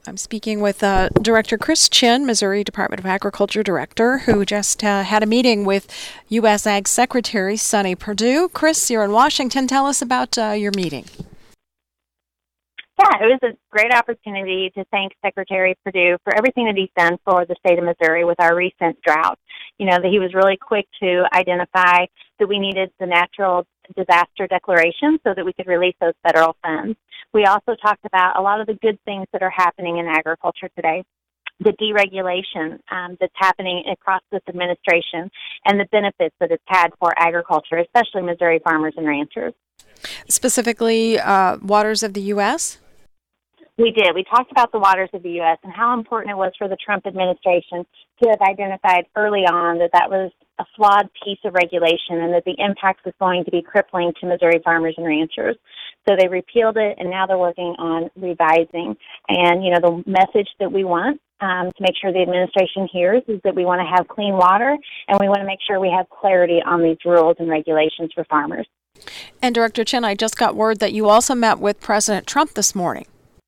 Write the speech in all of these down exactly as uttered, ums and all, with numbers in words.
I'm speaking with uh, Director Chris Chin, Missouri Department of Agriculture Director, who just uh, had a meeting with U S Ag Secretary Sonny Perdue. Chris, you're in Washington. Tell us about uh, your meeting. Yeah, it was a great opportunity to thank Secretary Perdue for everything that he's done for the state of Missouri with our recent drought. You know, that he was really quick to identify that we needed the natural disaster declaration so that we could release those federal funds. We also talked about a lot of the good things that are happening in agriculture today, the deregulation um, that's happening across this administration, and the benefits that it's had for agriculture, especially Missouri farmers and ranchers. Specifically, uh, waters of the U S? We did. We talked about the waters of the U S and how important it was for the Trump administration to have identified early on that that was a flawed piece of regulation and that the impact was going to be crippling to Missouri farmers and ranchers. So they repealed it, and now they're working on revising. And, you know, the message that we want um, to make sure the administration hears is that we want to have clean water, and we want to make sure we have clarity on these rules and regulations for farmers. And Director Chin, I just got word that you also met with President Trump this morning.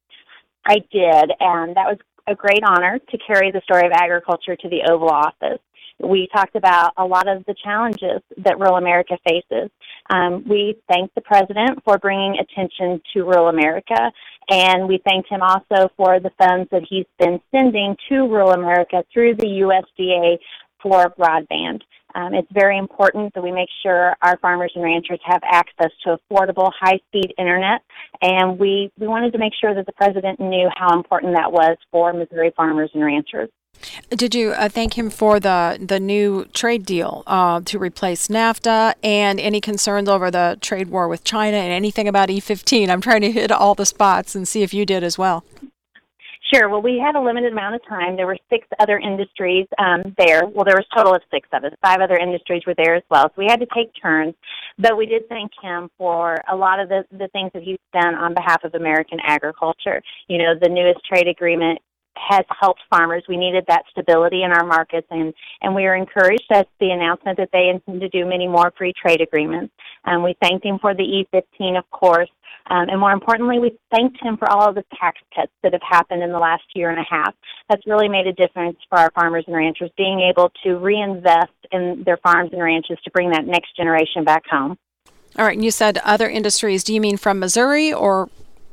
I did, and that was a great honor to carry the story of agriculture to the Oval Office. We talked about a lot of the challenges that rural America faces. Um, we thanked the President for bringing attention to rural America, and we thanked him also for the funds that he's been sending to rural America through the U S D A for broadband. Um, it's very important that we make sure our farmers and ranchers have access to affordable, high-speed internet, and we, we wanted to make sure that the President knew how important that was for Missouri farmers and ranchers. Did you uh, thank him for the, the new trade deal uh, to replace NAFTA and any concerns over the trade war with China and anything about E fifteen? I'm trying to hit all the spots and see if you did as well. Sure. Well, we had a limited amount of time. There were six other industries um, there. Well, there was a total of six of us. Five other industries were there as well. So we had to take turns. But we did thank him for a lot of the, the things that he's done on behalf of American agriculture. You know, the newest trade agreement has helped farmers. We needed that stability in our markets, and, and we were encouraged at the announcement that they intend to do many more free trade agreements. Um, we thanked him for the E fifteen, of course, um, and more importantly, we thanked him for all of the tax cuts that have happened in the last year and a half. That's really made a difference for our farmers and ranchers, being able to reinvest in their farms and ranches to bring that next generation back home. All right, and you said other industries. Do you mean from Missouri or...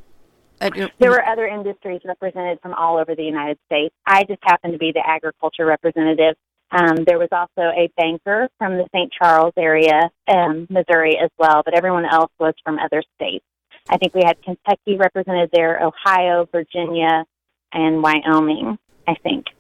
There were other industries represented from all over the United States. I just happened to be the agriculture representative. Um, there was also a banker from the Saint Charles area, um, Missouri as well, but everyone else was from other states. I think we had Kentucky represented there, Ohio, Virginia, and Wyoming, I think.